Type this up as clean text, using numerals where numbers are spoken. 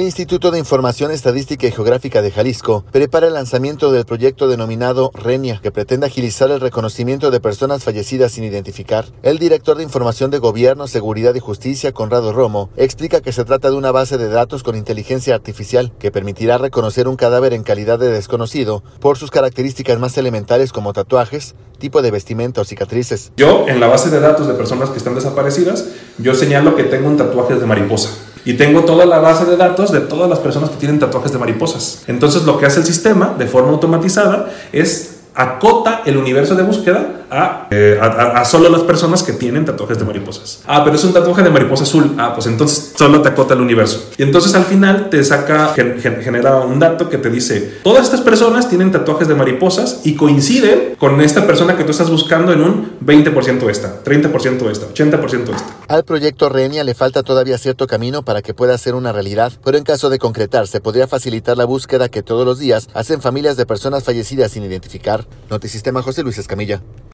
Instituto de Información Estadística y Geográfica de Jalisco prepara el lanzamiento del proyecto denominado RENIA, que pretende agilizar el reconocimiento de personas fallecidas sin identificar. El director de Información de Gobierno, Seguridad y Justicia, Conrado Romo, explica que se trata de una base de datos con inteligencia artificial que permitirá reconocer un cadáver en calidad de desconocido por sus características más elementales como tatuajes, tipo de vestimenta o cicatrices. Yo, en la base de datos de personas que están desaparecidas, yo señalo que tengo un tatuaje de mariposa. Y tengo toda la base de datos de todas las personas que tienen tatuajes de mariposas. Entonces lo que hace el sistema de forma automatizada es acota el universo de búsqueda a solo las personas que tienen tatuajes de mariposas. Pero es un tatuaje de mariposa azul. Pues entonces solo te acota el universo. Y entonces al final te genera un dato que te dice: todas estas personas tienen tatuajes de mariposas y coinciden con esta persona que tú estás buscando en un 20% esta, 30% esta, 80% esta. Al proyecto RENIA le falta todavía cierto camino para que pueda ser una realidad, pero en caso de concretarse podría facilitar la búsqueda que todos los días hacen familias de personas fallecidas sin identificar. Notisistema, José Luis Escamilla.